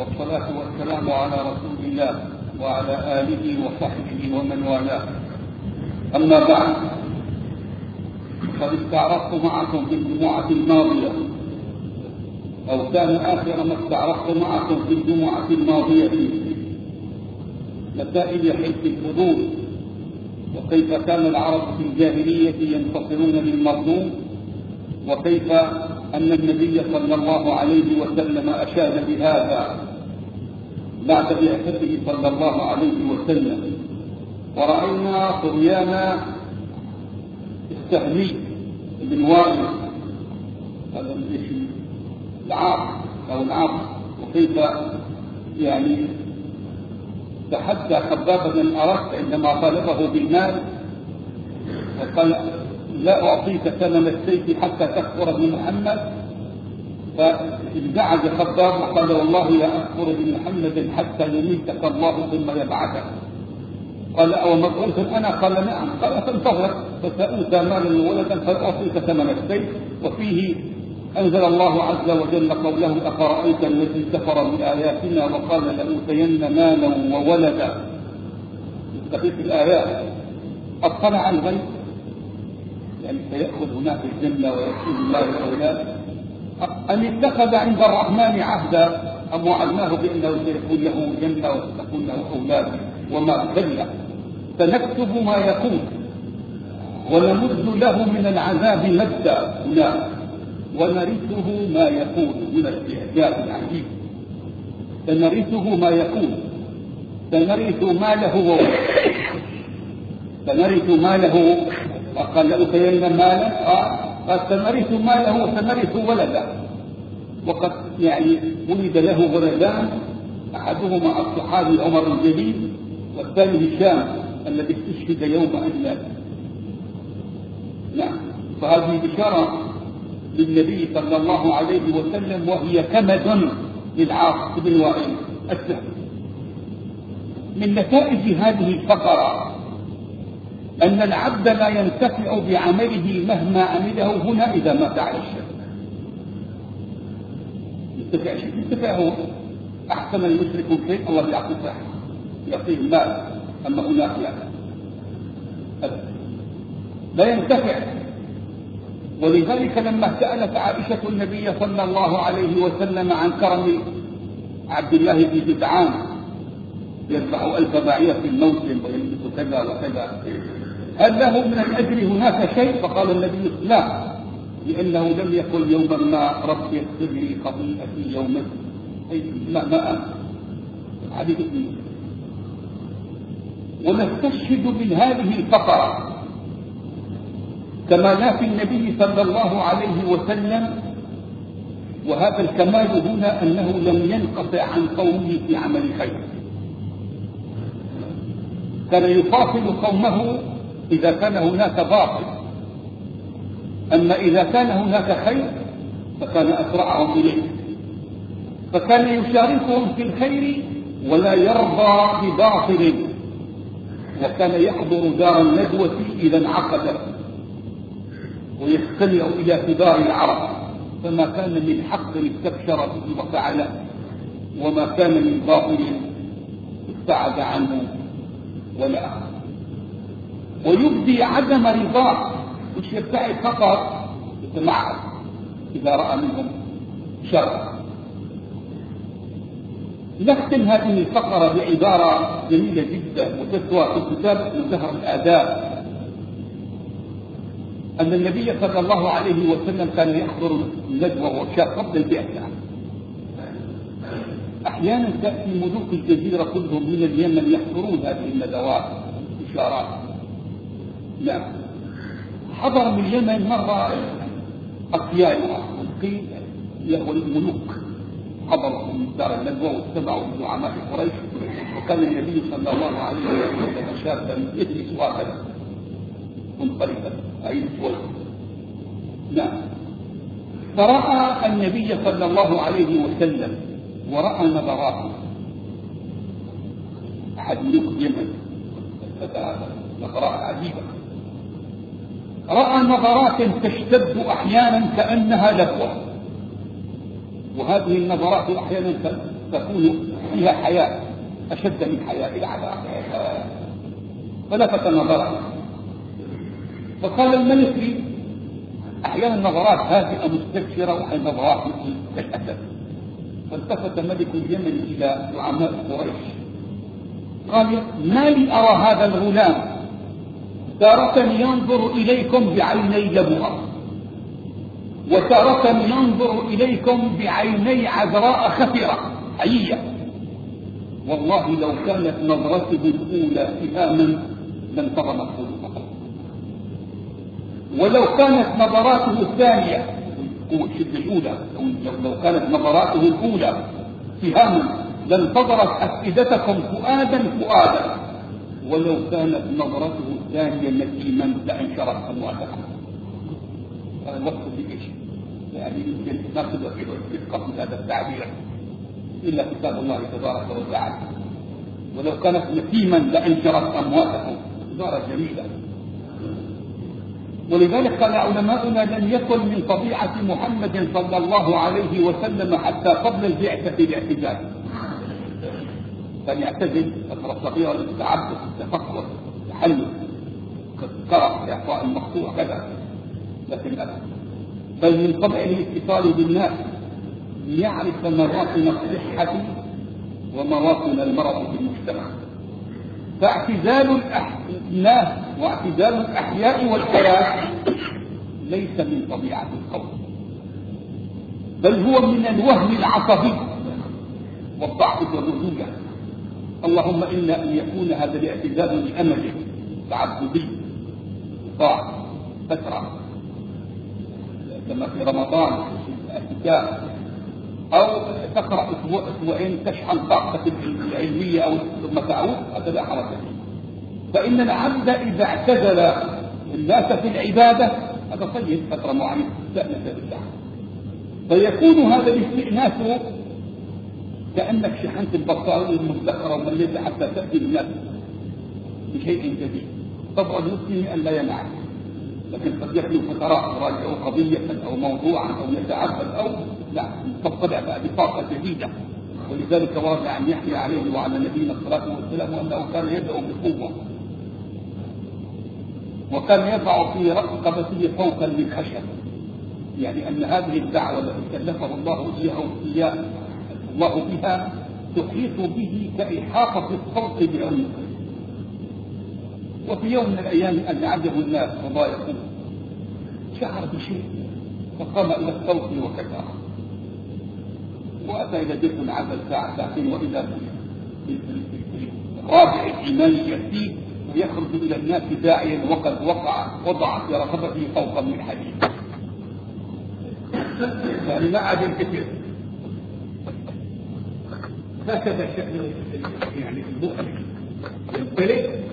والصلاة والسلام على رسول الله وعلى آله وصحبه ومن والاه. أما بعد، قد استعرضت معكم في الجمعة الماضية، أو كان آخر ما استعرضت معكم في الجمعة الماضية مسائل حلف الحدود، وكيف كان العرب في الجاهلية ينتصرون للمظلوم، وكيف أن النبي صلى الله عليه وسلم أشاد بهذا بعد بعثته صلى الله عليه وسلم. ورأينا طغيان التهليل بن وائل، هذا العاص، وكيف تحدى خباب بن الأرت عندما طالبه بالمال وقال: لا أعطيك ثمن السيف حتى تكفر بمحمد. فازدعج خباب وقال: والله لا أكفر بمحمد حتى يميتك الله ثم يبعثك. قال: أو مبعوث أنا؟ قال: نعم. قال: فانتظر فسأوتى مالا وولدا فأعطيك ثمن السيف. وفيه أنزل الله عز وجل قوله: أفرأيت الذي كفر بآياتنا وقال لأوتين مالا وولدا. في الآيات اطلع الغيب، سيأخذ هناك الجنة ويكون الله الأولاد، أن اتخذ عند الرحمن عهدا أم وعدناه بأنه سيكون له جنة وستكون له أولاد وما كلا. فنكتب ما يقول ونمد له من العذاب مدا هناك ونرثه ما يقول من الاستعجاب العجيب. سنرثه ما يقول، سنرث ماله سنرث ماله. وقال: لأوتين مالا، قال: سنرث ماله وسنرث ولده. وقد ولد له ولدان، أحدهما الصحابي عمر الجليل، والثاني هشام الذي استشهد يوم أن. نعم. فهذه بشارة للنبي صلى الله عليه وسلم، وهي كمد للعاص بن وائل السهمي. من نتائج هذه الفقرة أن العبد لا ينتفع بعمله مهما عمله هنا إذا مات على الشرك. ينتفع هو أحسن المشرك شيء، الله يعطيه صحة، يعطيه المال، أما هناك لا ينتفع. ولذلك لما سألت عائشة النبي صلى الله عليه وسلم عن كرم عبد الله بن جدعان، يدفع 1000 بعير في الموسم ويلبس كذا وكذا، هل له من الأجر هناك شيء؟ فقال النبي: لا، لأنه لم يقل يوما ما: رب يغفر لي خطيئتي يوم ما حديث ابن. ونستشهد من هذه الفقرة كمالات النبي صلى الله عليه وسلم، وهذا الكمال هنا أنه لم ينقطع عن قومه في عمل خير. كان يفاصل قومه إذا كان هناك باطل، أما إذا كان هناك خير فكان أسرعهم إليه. فكان يشاركهم في الخير ولا يرضى بباطل، وكان يحضر دار الندوة إذا انعقدت ويستمع إلى كبار العرب، فما كان من حق استبشر به وفعله، وما كان من باطل ابتعد عنه ولا أخذ. ويبدي عدم رضاه، مش يبتعد فقط، يتمعن إذا رأى منهم شر. نختم هذه الفقرة بعبارة جميلة جدا وتسوى في كتاب منتهى الآداب، أن النبي صلى الله عليه وسلم كان يحضر الندوة والشر قبل البعثة. أحيانا تأتي ملوك الجزيرة كلهم من اليمن يحضرون هذه الندوات إشارات. لا، حضر من اليمن مرة أطياء قيل له الملوك، حضروا من دار الندوة واستمعوا لزعماء قريش، وكان النبي صلى الله عليه وسلم شابا يجلس هكذا منطلقا أي سوى. نعم. فرأى النبي صلى الله عليه وسلم ورأى نظراته، أحد ملوك اليمن، نظرات عجيبة، رأى نظرات تشتد أحيانا كأنها لهوة، وهذه النظرات أحيانا تكون فيها حياة أشد من حياة الأعداء. فلفت نظره فقال الملك لي أحيانا نظرات هادئة مستبشرة وأحيانا نظرات كالأسد. فالتفت ملك اليمن إلى زعماء قريش قال ما لي أرى هذا الغلام تارة ينظر إليكم بعيني لبوة وتارة ينظر إليكم بعيني عذراء خفرة حية، والله لو كانت نظرته الأولى اتهاما لانتظمت قلوبكم، ولو كانت نظراته الثانية الأولى لو كانت نظراته الأولى اتهاما لانتظرت أفئدتكم فؤادا، ولو كانت نظرته الثانية نسيما لأنشرت أمواتكم. هذا الوقت بإيش؟ يعني يمكن ناخذ في قبل هذا التعبير إلا كتاب الله تبارك وتعالى. ولو كانت نسيما لأنشرت أمواتكم، عبارة جميلة. ولذلك قال علماؤنا لم يكن من طبيعة محمد صلى الله عليه وسلم حتى قبل البعثة الاعتزال، كان يعتزل فترة صغيرة للتعبد التفكر التحلل كالكرم إعطاء المقطوع كذا، لكن لا، بل من طبعه الاتصال بالناس ليعرف مواطن الصحة ومواطن المرض في المجتمع. فاعتزال الناس واعتزال الأحياء والحياة ليس من طبيعة القوم، بل هو من الوهم العصبي والضعف الرجولة. اللهم إلا أن يكون هذا الاعتزال لأمل تعبدي طاعة فترة كما في رمضان الاعتكاف، أو تقرأ أسبوع أسبوعين تشحن طاقتك العلمية أو ثم تعود، هذا لا حرج فيه. فإن العبد إذا اعتزل الناس في العبادة هذا طيب فترة معينة استأنس بالله، فيكون هذا الاستئناس كأنك شحنت البطارية المدخرة ومليت حتى تأتي الناس بشيء جديد. طبعا المسلم أن لا ينعم، لكن قد يخلو فترات يراجع قضية أو موضوعا أو يتعبد أو لا تطلع بطاقة جديدة. ولذلك ورد عن يحيى عليه وعلى نبينا الصلاة والسلام أنه كان يدعو بقوة، وكان يضع في رقبته فوقا من خشب، يعني أن هذه الدعوة التي كلفه الله بها تحيط به كإحاطة الصوت بعمق. وفي يوم من الأيام أن عجبه الناس وضايقوه شعر بشيء فقام إلى الصوت وكتاه، وأتى إلى بيت العمل ساعة ساعتين وإذا بالرابع الإيمان يأتيه ويخرج إلى الناس داعيا وقد وضع في رقبته فوقا من حديد، يعني ما عاد كثير. هكذا شأن يعني المؤمن يمتلك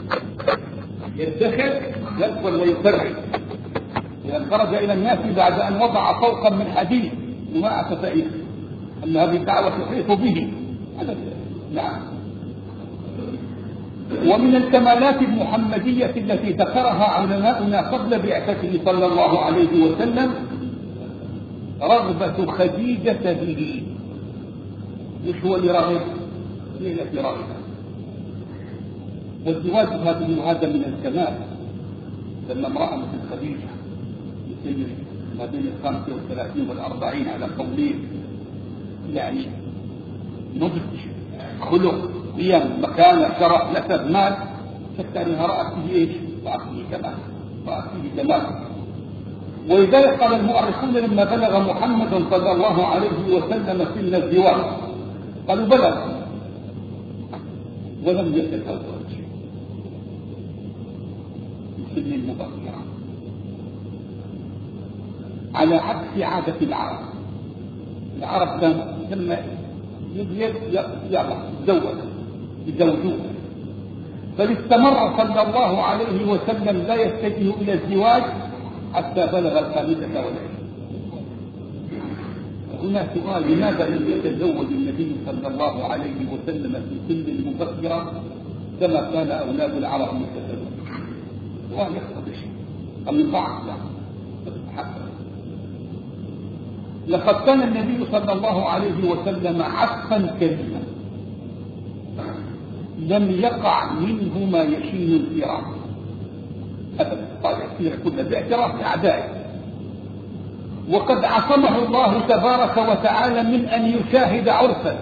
يدخل يدخل ويفرج. إذا خرج إلى الناس بعد أن وضع فوقا من حديد وما أتفائل أن هذه الدعوة تحيط به. نعم. ومن الكمالات المحمدية التي ذكرها علماؤنا قبل بعثته صلى الله عليه وسلم رغبة خديجة به. مش هو اللي راغب؟ هي التي راغبة. والزواج هذا من الكمال. لما امرأة مثل خديجة مثل ما بين 35 و40 على قولين، يعني نضج خلق قيم مكانة شرف نسب مال، حتى انها رأت فيه ايش؟ رأت فيه كمال، رأت فيه كمال. ولذلك قال المؤرخون لما بلغ محمد صلى الله عليه وسلم سن الزواج قالوا بلغ ولم يتزوج في سن المبكرة، على عكس عادة العرب. العرب كان لما يزوجون، بل استمر صلى الله عليه وسلم لا يتجه إلى الزواج حتى بلغ 25. هنا سؤال: لماذا لم يتزوج النبي صلى الله عليه وسلم في سن المبكرة كما كان أولاد العرب يتزوجون؟ سؤال يقتضي شيء، أم ضعف؟ لقد كان النبي صلى الله عليه وسلم عفوا كريما لم يقع منه ما يشين الفراق أبدا، قال يصير كل باعتراف أعدائه. وقد عصمه الله تبارك وتعالى من أن يشاهد عرسا.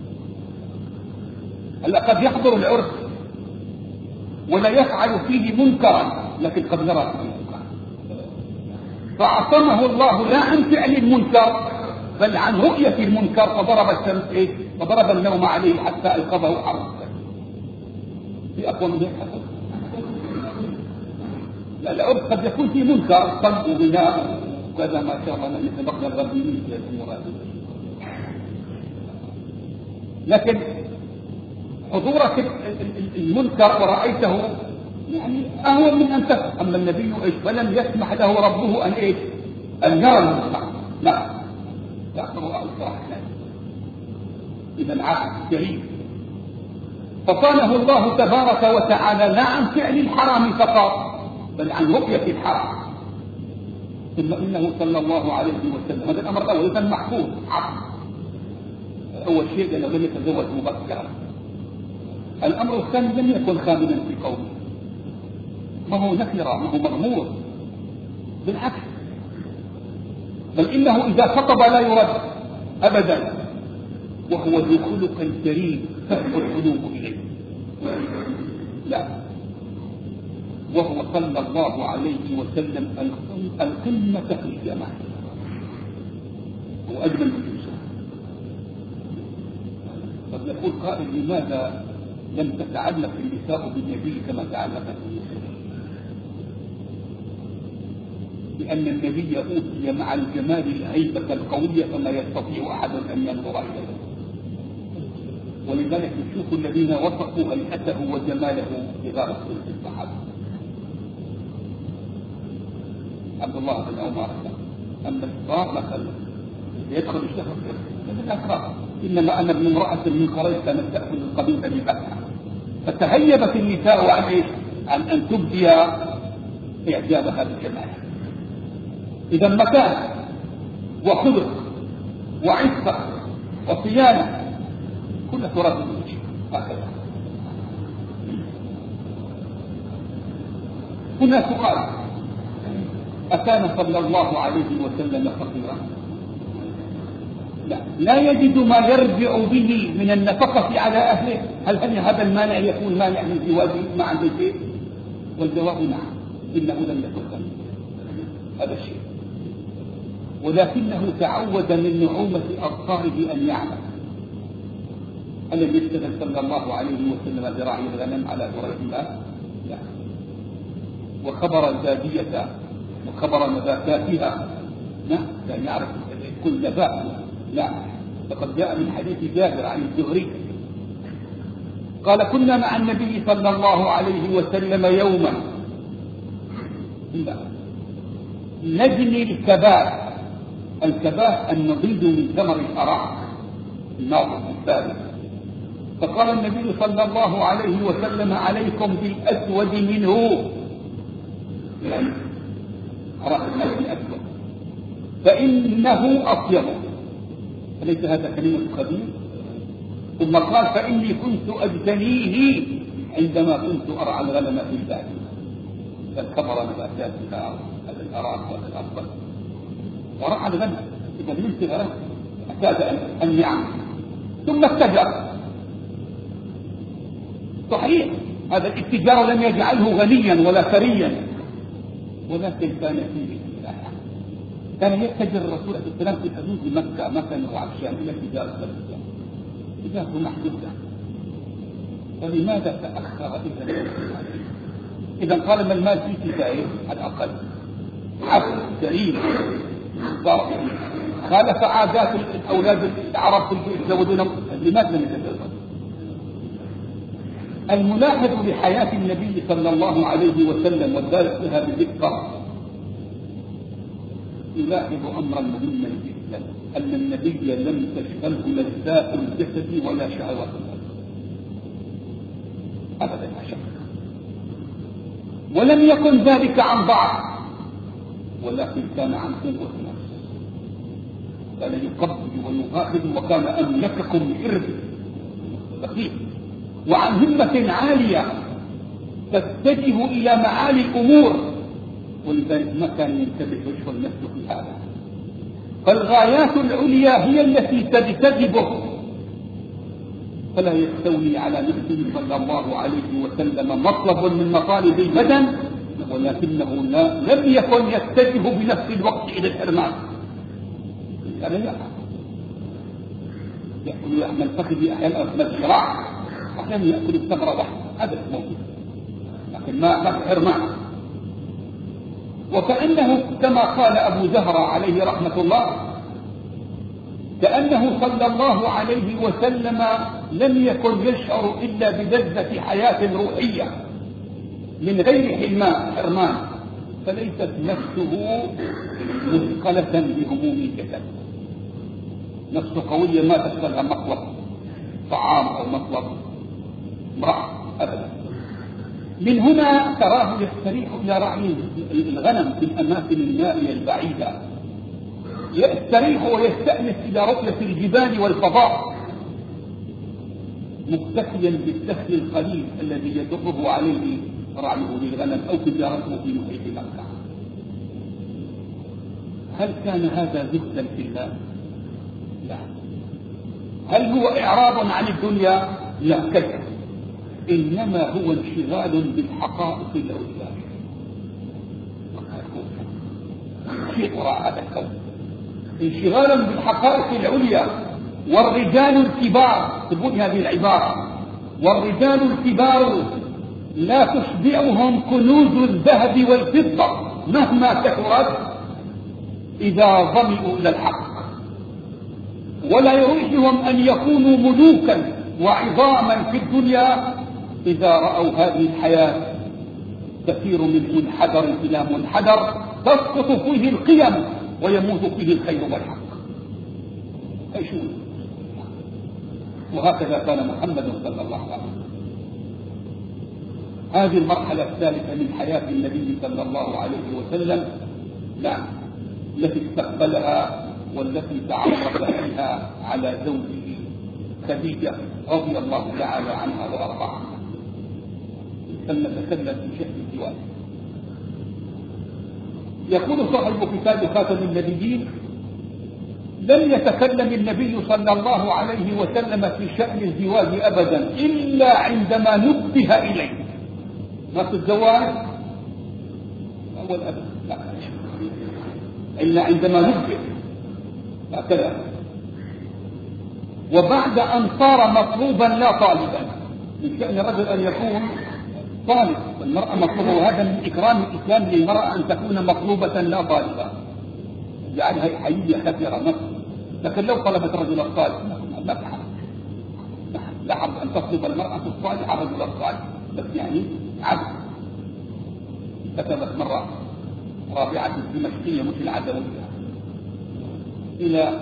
هلا قد يحضر العرس ولا يفعل فيه منكرا، لكن قد نرى فيه منكرا، فعصمه الله لا عن فعل المنكر بل عن رؤية المنكر، فضرب الشمس فضرب النوم عليه حتى أيقظه عرسا. في أقوى من هيك حسن؟ لا، العرس قد يكون فيه منكر، قلب وغناء وكذا ما شاء الله يتبقى الغربيين في الأمور هذه، لكن حضورك المنكر ورأيته يعني أهون من أن تفهم. أما النبي فلم يسمح له ربه أن يرى المنكر، لا يأخذ أوصاف. إذا العهد كريم، فصانه الله تبارك وتعالى لا عن فعل الحرام فقط بل عن رؤية الحرام. ثم إنه صلى الله عليه وسلم، هذا الأمر الأول كان محفوظ عقل، أول شيء لأنه لم يتزوج مبكرا. الأمر الثاني لم يكن خاملا في قومه، ما هو نكرة، ما هو مغمور، بالعكس، بل إنه إذا خطب لا يرد أبدا، وهو ذو خلق كريم تهب القلوب إليه. لا، وهو صلى الله عليه وسلم القمة في الجمال وأجمل من الإنسان. قد يقول قائل لماذا لم تتعلق النساء بالنبي كما تعلقت النساء؟ لأن النبي أوتي مع الجمال الهيبة القوية فما يستطيع أحد أن ينظر إليه، ولذلك نشوف الذين وصفوا هيئته وجماله بغير الصحابة. عبد الله بن عمر، أما الكبار مثلا يدخل الشهر من الأكرام، إنما أنا ابن امرأة من قريش كانت تأكل القبيلة بفتحة، فتهيبت النساء عن أن تبدي إعجابها بالجمال. إذا مكان وخلق وعفة وصيانة كل تراث الوجه هكذا. هنا سؤال: أكان صلى الله عليه وسلم فقيرا؟ لا يجد ما يرجع به من النفقة على أهله؟ هل هذا المانع يكون مانع من زواجه مع البيت؟ والجواب نعم، إنه لم يكن هذا الشيء، ولكنه تعود من نعومة أبصاره أن يعمل. ألم يشتغل صلى الله عليه وسلم برعي الغنم على بريدها؟ لا. وخبر البادية وخبر نباتاتها؟ لا، لا يعرف كل نبات. لا، لقد جاء من حديث جابر عن الزهري قال: كنا مع النبي صلى الله عليه وسلم يوما نجني الكباب. الكباب النضيد من ثمر الأراك الناضج الثالث. فقال النبي صلى الله عليه وسلم: عليكم بالأسود منه، يعني أراك الأسود، فإنه أطيب. أليس هذا كلمة خبير؟ ثم قال: فإني كنت أجتنيه عندما كنت أرعى الغنم في البادية، فالكبر نباتاتها هذا الأراك وهذا الأفضل، ورعى الغنم. إذا من ثمره احتاج أن يعمل، ثم اتجر. صحيح هذا الاتجار لم يجعله غنيا ولا ثريا، ولكن كان فيه سلاحا. كان يتجر الرسول عليه السلام في حدود مكة مثلا وعشان إلى تجارة الإسلام، تجارته محدودة. فلماذا تأخر إلى إذا قال: ما المال في تجارة على الأقل عفو كريم خالف عادات الأولاد العرب في يتزوجون. لماذا لم يتزوج؟ الملاحظ لحياة النبي صلى الله عليه وسلم والدارس لها بدقة يلاحظ أمرا مهما جدا: أن النبي لم تشغله لذات الجسد ولا شهوات القلب أبدا لا شك، ولم يكن ذلك عن ضعف، ولكن كان عن قوة نفس. كان يقبل ويؤاخذ وكان أملككم لإرثه بخيل، وعن همة عالية تتجه إلى معالي الأمور، ولذلك ما كان ينتبه وجه النفس في هذا. فالغايات العليا هي التي تجتذبه، فلا يستولي على نفسه صلى الله عليه وسلم مطلب من مطالب البدن، ولكنه لم يكن يتجه بنفس الوقت إلى الحرمان. هذا يأكل لحم الفخذ أحيانا من الذراع، أحيانا يأكل الثغرة واحدة، هذا موجود، لكن ما في حرمان. وكأنه كما قال أبو زهرة عليه رحمة الله، كأنه صلى الله عليه وسلم لم يكن يشعر إلا بلذة حياة روحية من غير حرمان، فليست نفسه مثقلة بهموم الجسد، نفسه قوية ما تشغلها مطلب طعام أو مطلب امرأة أبدا. من هنا تراه يستريح إلى رعي الغنم في الأماكن النائية البعيدة، يستريح ويستأنس إلى رؤية الجبال والفضاء، مكتفيا بالدخل القليل الذي يدره عليه رعيه للغنم أو تجارته في محيط مكة. هل كان هذا زهدا في الله؟ لا. هل هو إعراض عن الدنيا؟ لا، كذب، إنما هو انشغال بالحقائق العليا في وراء هذا الكون، انشغال بالحقائق العليا. والرجال الكبار، تقول هذه العبارة، والرجال الكبار لا تشبعهم كنوز الذهب والفضة مهما كثرت إذا ظمئوا إلى الحق، ولا يريحهم أن يكونوا ملوكا وعظاما في الدنيا إذا رأوا هذه الحياة تسير من منحدر إلى منحدر، تسقط فيه القيم ويموت فيه الخير والحق. وهكذا كان محمد صلى الله عليه وسلم. هذه المرحلة الثالثة من حياة النبي صلى الله عليه وسلم، نعم، التي استقبلها والتي تعرف فيها على زوجه خديجة رضي الله تعالى عنها وأرضاها. فلنتكلم في شأن الزواج. يقول صاحب كتاب خاتم النبيين: لم يتكلم النبي صلى الله عليه وسلم في شأن الزواج أبدا إلا عندما نبه إليه. ما في الزواج أول أبدا، لا، إلا عندما نبه، هكذا. وبعد أن صار مطلوبا لا طالبا، من شأن الرجل أن يكون طالب، والمرأة مطلوبة، وهذا من إكرام الإسلام للمرأة أن تكون مطلوبة لا طالبة، جعلها حيية كثيرة نفسه. لكن لو طلبت رجل الصالح ما في حرج، لا حرج أن تطلب المرأة الصالحة رجل الصالح، بس يعني عبد. كتبت مرة رابعة الدمشقية مش العدوية إلى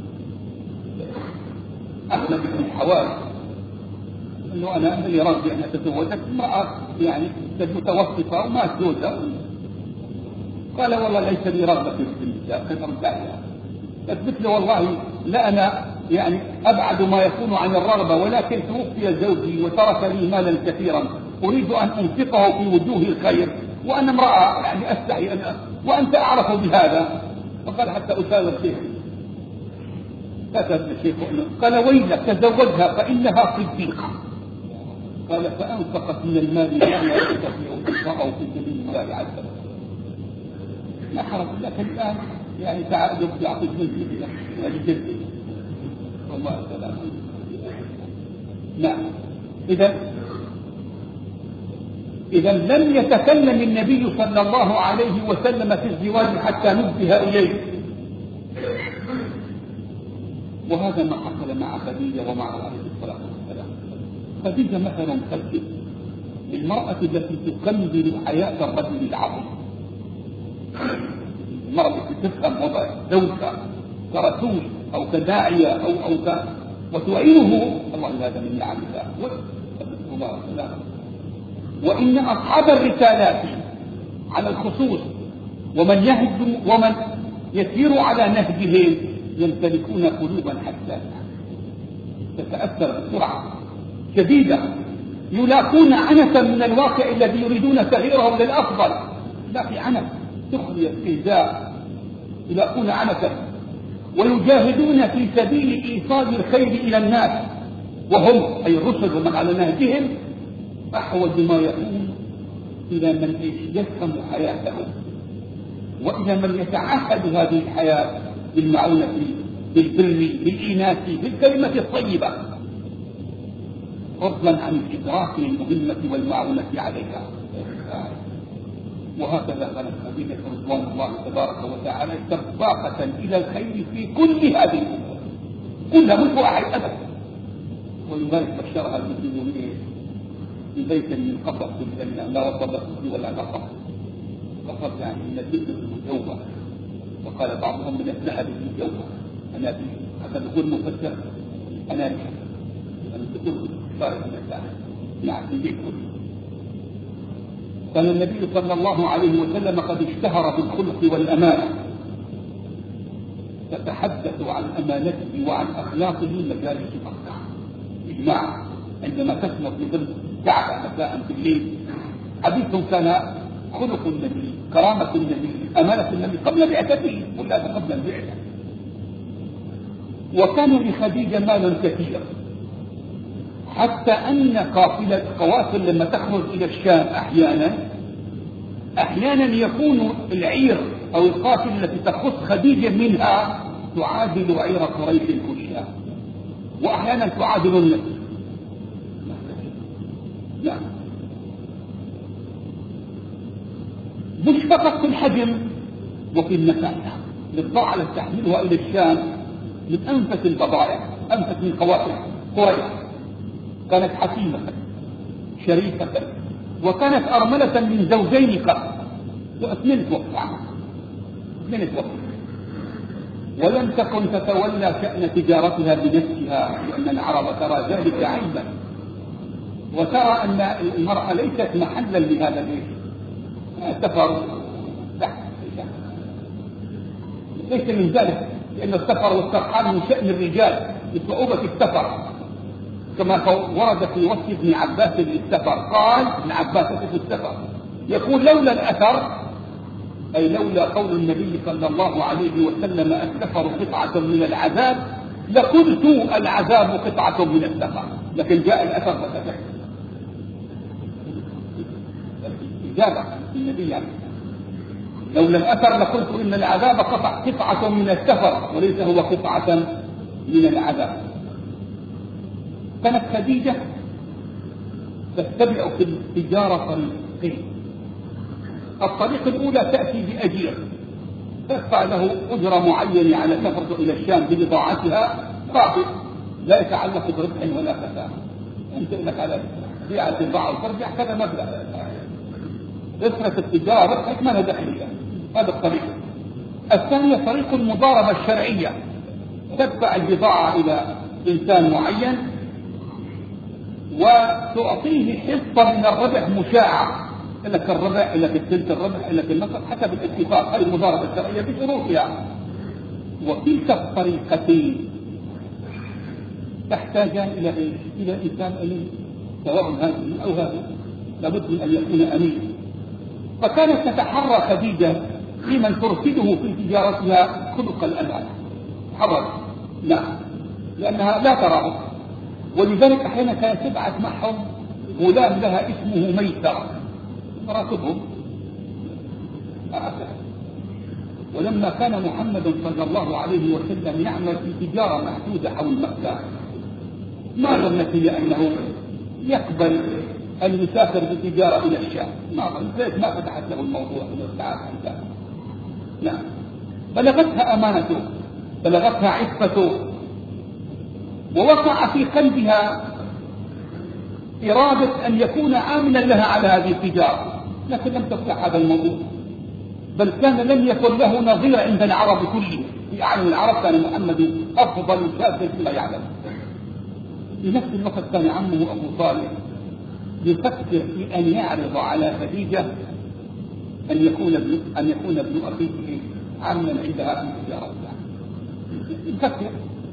أحمد بن الحواري أنه أنا اللي راضي أن أتزوجك امرأة يعني متوسطة وما تزوجها. قال: والله ليس لي رغبة في النساء، كثر داعية. قلت له: والله لا، أنا يعني أبعد ما يكون عن الرغبة، ولكن توفي زوجي وترك لي مالا كثيرا أريد أن أنفقه في وجوه الخير، وأنا امرأة يعني أستحي وأنت أعرف بهذا. فقال: حتى أساوي الشيخ. كتب الشيخ قال: ويلك تزوجها فإنها صديقة. قال: فأنفقت من المال ما لا يستطيع إنفاقه في سبيل الله عز وجل. ما حرج، لكن الآن يعني تعال يعطيك من كذا ولجدك والله سلام. نعم. إذا لم يتكلم النبي صلى الله عليه وسلم في الزواج حتى نبه إليه. وهذا ما حصل مع خديجة ومع عليه الصلاة والسلام. خديجة مثلا خلفه المرأة التي تكمل حياة الرجل العظيم، المرأة التي تفهم وضع زوجها كرسول أو كداعية وتعينه. الله هذا من نعم الله. وإن أصحاب الرسالات على الخصوص ومن يسير على نهجهم يمتلكون قلوبا حساسة تتأثر بسرعة شديدة، يلاقون عنفا من الواقع الذي يريدون تغييره للأفضل. لا في عنف، سخرية، استهزاء، يلاقون عنفا ويجاهدون في سبيل إيصال الخير إلى الناس، وهم أي الرسل ومن على نهجهم أحوج ما يكون إلى من يفهم حياتهم وإلى من يتعهد هذه الحياة بالمعونة، بالبر، بالإيناس، بالكلمة الطيبة، فضلا عن الإدراك للمهمة والمعونة عليها. وهكذا كانت خديجة رضوان الله تبارك وتعالى سباقة إلى الخير في كل هذه الأمور كلها من واحد أبدا. ولذلك بشرها المسلمين ببيت من قصص في الجنة لا وصدق ولا نقص. قصص يعني من الجنة المجوة، وقال بعضهم من الذهب المجوة. أنا به حتى نقول مفسر أنا به أنا تقول صار من الذهب يعني بيكون. كان النبي صلى الله عليه وسلم قد اشتهر بالخلق والأمانة، تتحدث عن أمانته وعن أخلاقه مجالس مكة إجماع. عندما تسمع في ظل كعبة مساء في الليل حديث كان خلق النبي، كرامة النبي، أمانة النبي قبل بعثته ولا قبل البعثة. وكان لخديجة مال كثير حتى أن قوافل لما تخرج إلى الشام أحيانا يكون العير أو القافلة التي تخص خديجة منها تعادل عير قريش كلها، وأحيانا تعادل النبي. لا مش فقط في الحجم وفي النفاذة، للضاعة التي تحملها إلى الشام من أنفس البضائع، أنفس من قوافل قريش. كانت حكيمة شريفة وكانت أرملة من زوجين قبل واثنين توقع ولم تكن تتولى شأن تجارتها بنفسها، لأن العرب ترى ذلك عيبا وترى أن المرأة ليست محلا لهذا السفر ليس من ذلك، لأن السفر والسرحان من شأن الرجال بصعوبة السفر، كما ورد في وصف ابن عباس للسفر. قال ابن عباس في السفر يقول لولا الأثر، أي لولا قول النبي صلى الله عليه وسلم السفر قطعة من العذاب لقلت العذاب قطعة من السفر، لكن جاء الأثر فتفح إجابة النبي يعني لولا الأثر لقلت إن العذاب قطعة من السفر وليس هو قطعة من العذاب. كانت خديجة تتبع في التجارة طريقين. الطريق الأولى تأتي بأجير تدفع له أجرة معينة على سفرته إلى الشام ببضاعتها ثابت لا يتعلق بربح ولا خسارة. أنت لك على بيع البضاعة وترجع كذا مبلغ، إثرة التجارة ربحك ما لها دخل. هذا الطريق. الثانية طريق المضاربة الشرعية، تدفع البضاعة إلى إنسان معين وتعطيه حصة من الربح مشاعة، لك الربح لك الثلث الربح لك النصف حسب الاتفاق. هذه المضاربة الشرعية بشروطها. وكلتا الطريقتين تحتاجان إلى إيش؟ إلى إنسان أمين، سواء هذا أو هذا لابد من أن يكون أمين. فكانت تتحرى خديجة في من ترشده في تجارتها خلق الأمانة. حرر لا، لأنها لا تراه، ولذلك أحيانا كانت تبعث معهم غلام لها اسمه ميسر راكبهم. ولما كان محمد صلى الله عليه وسلم يعمل في تجارة محدودة حول مكة ما ظنت هي أنه يقبل أن يسافر بالتجارة إلى الشام، ما فتحت له الموضوع لا، بلغتها أمانته، بلغتها عفته، ووقع في قلبها إرادة أن يكون آمنا لها على هذه التجارة، لكن لم تفتح هذا الموضوع، بل كان لم يكن له نظير عند العرب كلهم. في أعلم العرب كان محمد أفضل كافر فيما يعلم. في نفس الوقت كان عمه أبو طالب يفكر في أن يعرض على خديجة أن يكون ابن أخيه عما عندها في تجارتها. يفكر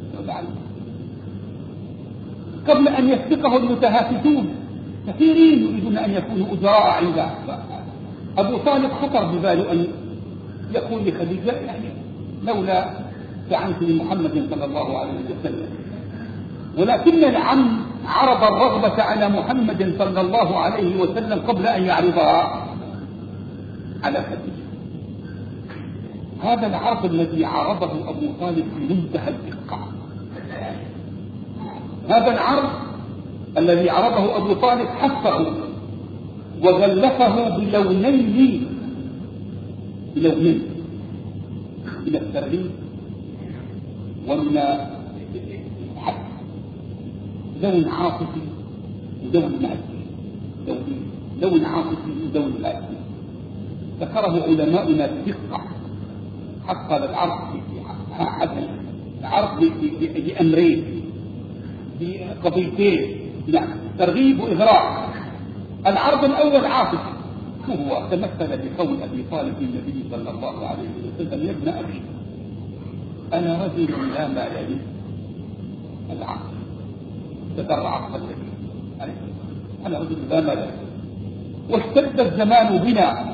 قبل أن يسبقه المتهافتون كثيرين يريدون أن يكونوا أجراء عنده. أبو طالب خطر بباله أن يقول لخديجة يعني لولا دعمت لمحمد صلى الله عليه وسلم، ولكن العم عرض الرغبة على محمد صلى الله عليه وسلم قبل أن يعرضها على خديجة. هذا العرض الذي عرضه أبو طالب في منتهى الدقة. هذا العرض الذي عرضه أبو طالب حفه وغلفه بلونين من الترغيب ومن الحث، لون عاطفي ولون مادي، لون عاطفي ولون مادي. ذكره علماؤنا بدقة حق هذا العرض بأمرين بقضيتين، نعم، ترغيب وإغراء. العرض الأول عاطفي، هو تمثل بقول أبي طالب النبي صلى الله عليه وسلم: يا ابن أبي أنا رجل لا مال لي. العقل تدرع قلبي أنا رجل لا مال لي، واشتد الزمان بنا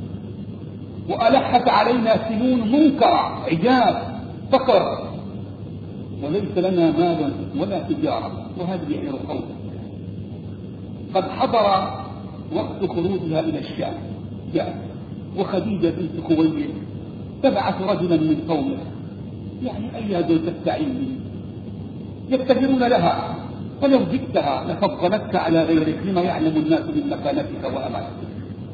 وألحت علينا سنون منكرة، عجاب، فقر، وليس لنا مال ولا تجارة، وهذا يعير قوله. قد حضر وقت خروجها إلى الشام، وخديجة بنت خويلد تبعث رجلا من قومه، يعني أي هذول تستعين يبتدرون لها، فلو جئتها لفضلتك على غيرك لما يعلم الناس من مكانتك وأمانتك.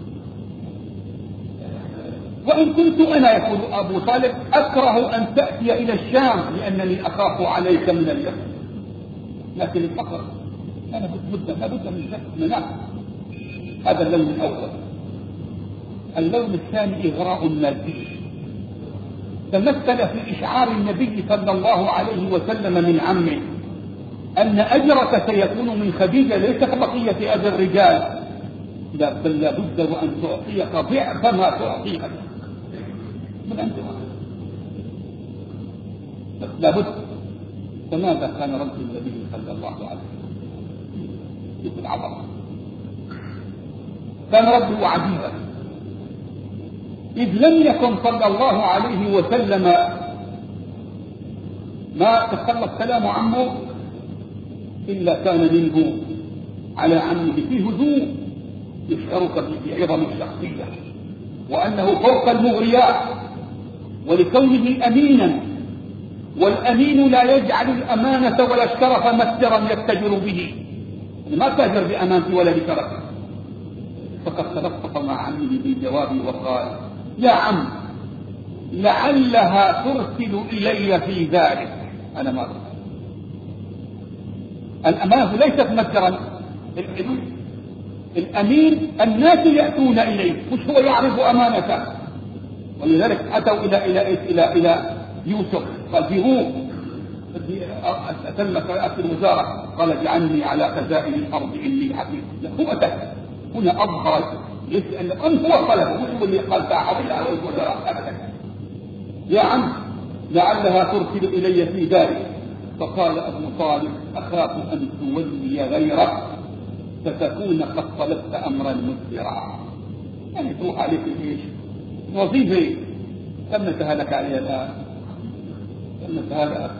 وإن كنت أنا، يقول أبو طالب، أكره أن تأتي إلى الشام لأنني أخاف عليك من اليأس، لكن الفقر أنا لا بد من شك مناخ. هذا اللون الأول. اللون الثاني إغراء مادي، تمثل في إشعار النبي صلى الله عليه وسلم من عمه أن أجرك سيكون من خديجة ليس كبقية أجر الرجال، بل لابد وأن تعطيك ضعف ما تعطيها من أنتها، لابد. فماذا كان رد النبي صلى الله عليه وسلم؟ يقول عظمة، كان رده عجيبا، إذ لم يكن صلى الله عليه وسلم ما تخلص كلام عمه إلا كان منه على عمه فيه هدوء يشعرك بعظم الشخصية وأنه فوق المغريات، ولكونه أمينا، والأمين لا يجعل الأمانة ولا الشرف متجرا يتجر به، ما تاجر بأمانته ولا بشرفه. فقد تلطف مع عمه بالجواب وقال: يا عم لعلها ترسل إلي في ذلك. أنا ما أرسل. الأمانة ليست متجرا، الأمين الناس يأتون إليه، مش هو يعرف أمانته. ولذلك أتوا إلى يوسف، قال فيه أتمك أكل الوزارة، قال اجعلني على خزائن الأرض إني حفيظ. هو أتى هنا أظهر يسأل أم هو طلبه، مش هو اللي قال تعالى إلى الوزارة أبدا. يا عم لعلها ترسل إلي في ذلك. فقال أبو طالب: أخاف أن تولي غيرك فتكون قد طلبت أمرا مدبرا، يعني تروح عليك إيش وظيفة تمتها لك عليها الآن، تمتها لك.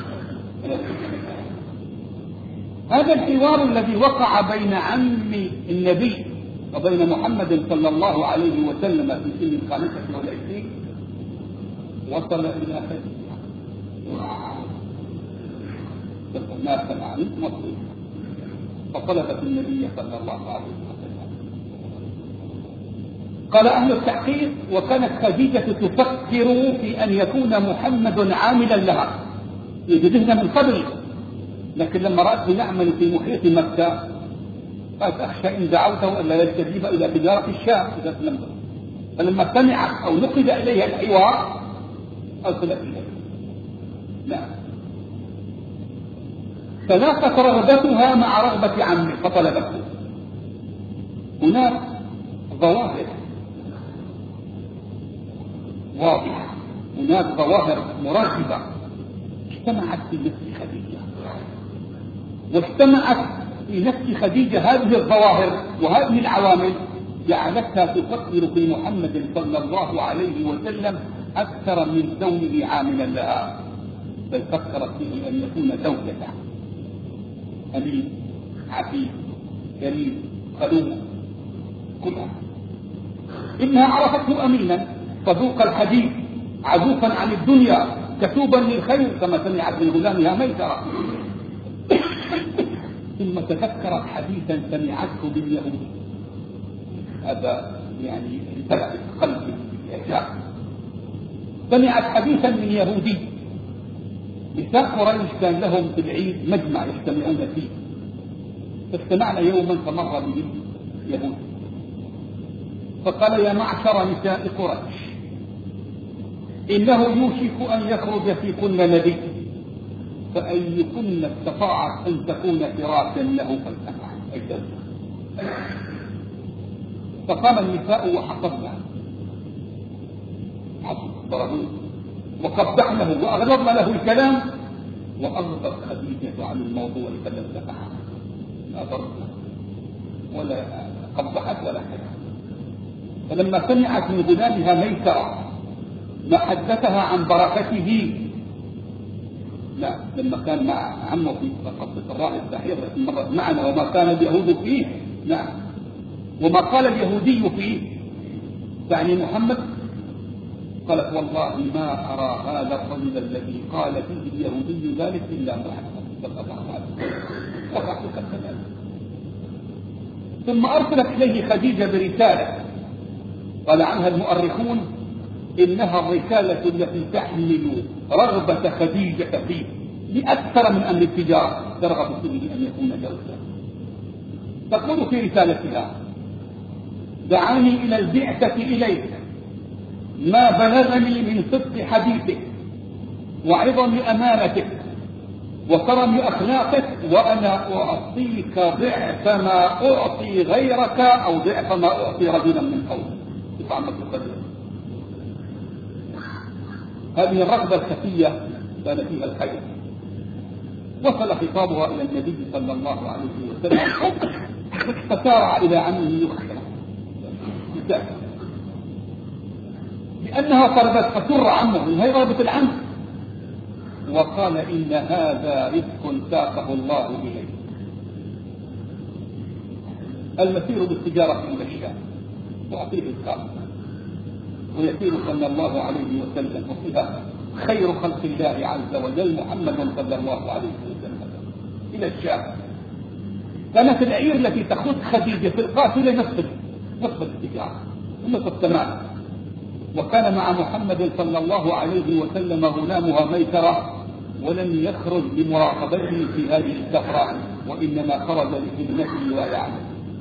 هذا الحوار الذي وقع بين عم النبي وبين محمد صلى الله عليه وسلم في سن 25 وصل إلى خديجة. الناس عن مصر، فطلبت النبي صلى الله عليه وسلم. قال أهل التحقيق: وكانت خديجة تفكر في أن يكون محمد عاملا لها، يجدهن من قبل، لكن لما رأته يعمل في محيط مكة قالت: أخشى إن دعوته ألا يستجيب إلى تجارة الشام إذا سلمت. فلما سمعت أو نقل إليها الحوار أرسلت إليه. لا، فلاقت رغبتها مع رغبة عمه فطلبته. هناك ظواهر واضحة، هناك ظواهر مرغبة اجتمعت في نفس خديجة، واجتمعت في نفس خديجة هذه الظواهر وهذه العوامل جعلتها تفكر في محمد صلى الله عليه وسلم أكثر من كونه عاملا لها، بل فكرت فيه أن يكون زوجته، أمين عفيف كريم خلوق كلها. إنها عرفته أمينا صدوق الحديث عزوفا عن الدنيا كتوبا للخير كما سمعت من غلامها ميسرة. ثم تذكرت حديثا سمعته باليهود، هذا يعني امتلأ قلبي بالإعجاب. سمعت حديثا من يهودي، نساء قريش كان لهم في العيد مجمع يجتمعون فيه، فاجتمعنا يوما فمر به يهود فقال: يا معشر نساء قريش، إنه يوشك أن يخرج فيكن نبي، فأيكن استطاعت أن تكون فراشا له فلتفعل. فقام النساء وحفظنا ضربوه وقبحنه وأغلظن له الكلام، وأغضب خديجة عن الموضوع فلم تفعل، لا ضربنا ولا قبحت ولا كلام. فلما سمعت من غلامها ميسرة ما حدثها عن بركته، لا لما كان مع عمه في قصة الراعي الساحر مرت معنا وما كان اليهود فيه، نعم، وما قال اليهودي فيه يعني محمد، قالت: والله ما أرى هذا الرجل الذي قال فيه اليهودي ذلك إلا محمد صلى الله عليه وسلم. ثم أرسلت إليه خديجة برسالة قال عنها المؤرخون إنها الرسالة التي تحمل رغبة خديجة فيه لأكثر من أمر التجارة، ترغب فيه أن يكون زوجا. تقول في رسالتها: دعاني إلى البعثة إليك ما بلغني من صدق حديثك وعظم أمانتك وكرم أخلاقك، وأنا أعطيك ضعف ما أعطي غيرك أو ضعف ما أعطي رجلا من قومك. هذه الرغبة الخفية كان فيها الخير. وصل خطابها إلى النبي صلى الله عليه وسلم فسارع إلى عمه يخبره لأنها طلبت فسر عمه، هي رغبة العم، وقال: إن هذا رزق ساقه الله إليه. المسير بالتجارة إلى الشام وأعطيه الخاص، ويسير صلى الله عليه وسلم وفيها خير خلق الله عز وجل محمد صلى الله عليه وسلم إلى الشام. كانت العير التي تخص خديجة في القافلة نصف التجارة نصف التمام، وكان مع محمد صلى الله عليه وسلم غلامها ميسرة، ولم يخرج بمراقبته في هذه السفرة، وإنما خرج لخدمته ويعمل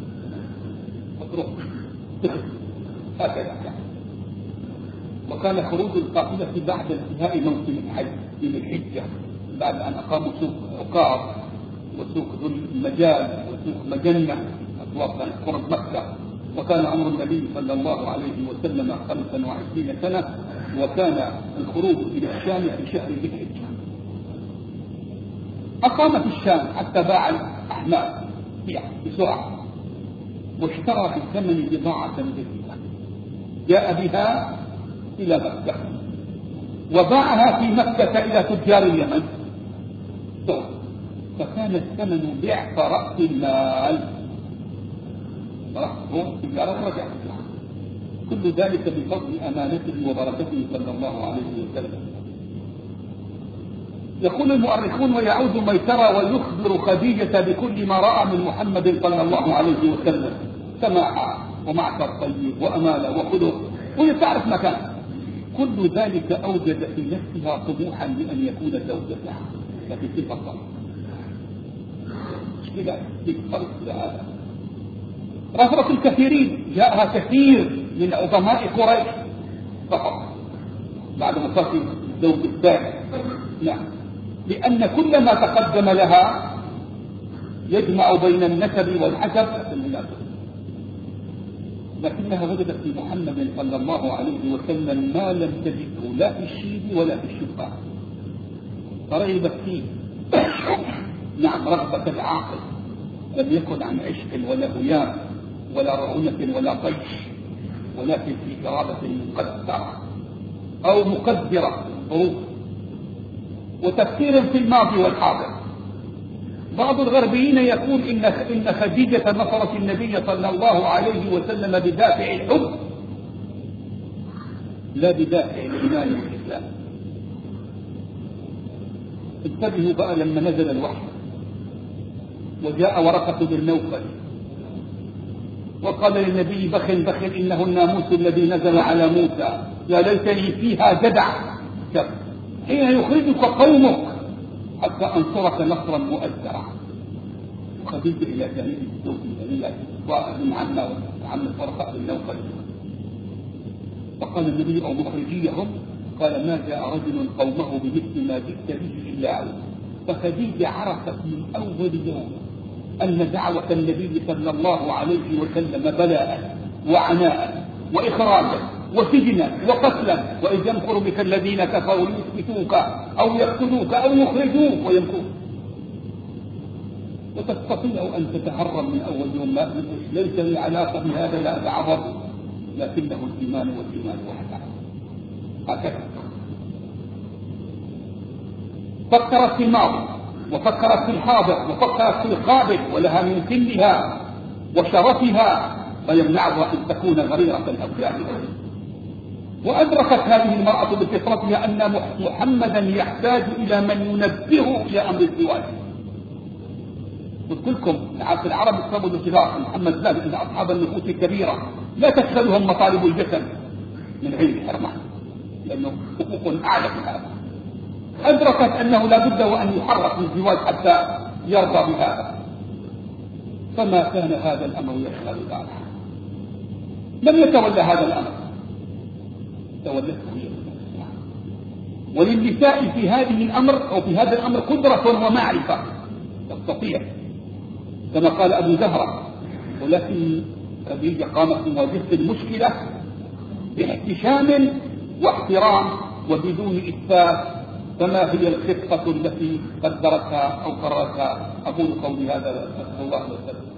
هكذا. وكان خروج القافلة بعد انتهاء موسم الحج في الحجة، بعد أن أقاموا سوق عكاظ وسوق ذو المجال وسوق مجنة أسواق كانت قرب مكة. وكان عمر النبي صلى الله عليه وسلم 25 سنة، وكان الخروج إلى الشام في شهر ذي الحجة. أقام في الشام حتى باع الأحمال بسرعة، واشترى في الثمن بضاعة جديدة جاء بها إلى مكة وباعها في مكة إلى تجار اليمن، فكان الثمن ضعف رأس المال، راح تجارة ورجع. كل ذلك بفضل أمانته وبركته صلى الله عليه وسلم. يقول المؤرخون: ويعود ميسرة ويخبر خديجة بكل ما رأى من محمد صلى الله عليه وسلم، سماحة ومعشر طيب وأمانة وخلق، وهي تعرف مكان. كل ذلك أوجد في نفسها طموحا بأن يكون زوجتها، لكن كيف الصبر؟ مشكلة في فرق هذا. رفضت الكثيرين، جاءها كثير من عظماء قريش فقط بعد وفاة الزوج الثاني، نعم، لأن كل ما تقدم لها يجمع بين النسب والحسب، لكنها وجدت في محمد صلى الله عليه وسلم ما لم تجده لا في الشيب ولا في الشبهة، فرغبت فيه نعم رغبة العاقل، لم يكن عن عشق ولا هيام ولا رعونة ولا طيش، ولكن في إرادة مقدرة أو مقدرة ظروف وتفكير في الماضي والحاضر. بعض الغربيين يقول إن خديجة نصرت النبي صلى الله عليه وسلم بدافع الحب لا بدافع الإيمان والإسلام. انتبهوا بقى لما نزل الوحي وجاء ورقة بن نوفل وقال للنبي بخ بخ إنه الناموس الذي نزل على موسى يا ليتني فيها جدع حين يخرجك قومك حتى أنصرك نصرا مؤزرا. خديجة إلى جانب الزوج الجميلة وابن عم ورقة بن نوفل، فقال النبي أو مخرجيهم قال ما جاء رجل قومه بمثل ما جئت به إلا عود. فخديجة عرفت من أول يوم أن دعوة النبي صلى الله عليه وسلم بلاء وعناء وإخراجا وسجنا وقتلا، وإذ يمكر بك الذين كفروا ليثبتوك أو يقتلوك أو يخرجوك ويمكرون. وتستطيع أن تتهرب من أول يوم ما ليس لي علاقة بهذا لا أتعرض، لكنه الإيمان والإيمان وحده. هكذا فكرت في الماضي وفكرت في الحاضر وفكرت في القابل، ولها من سنها وشرفها فيمنعها أن تكون غريرة أو جاهلة. وأدركت هذه المرأة بفطرتها أن محمدا يحتاج إلى من ينبهه إلى أمر الزواج. قلت لكم في العرب يكتبوا الكبار محمد لا، إن أصحاب النفوس الكبيرة لا تشغلهم مطالب الجسد من غير حرمان، لأنه حقوق أعلى من هذا. أدركت أنه لا بد وأن يحرك الزواج حتى يرضى بهذا، فما كان هذا الأمر يشغل بالها. لم يتولى هذا الأمر، تولته هي. وللنساء في هذه الأمر أو في هذا الأمر قدرة ومعرفة تستطيع كما قال أبو زهرة، ولكن خديجة قامت بمواجهة المشكلة باحتشام واحترام وبدون إثبات. فما هي الخطة التي قدرتها أو قررتها؟ أقول قولي هذا، أستغفر الله وأستغفر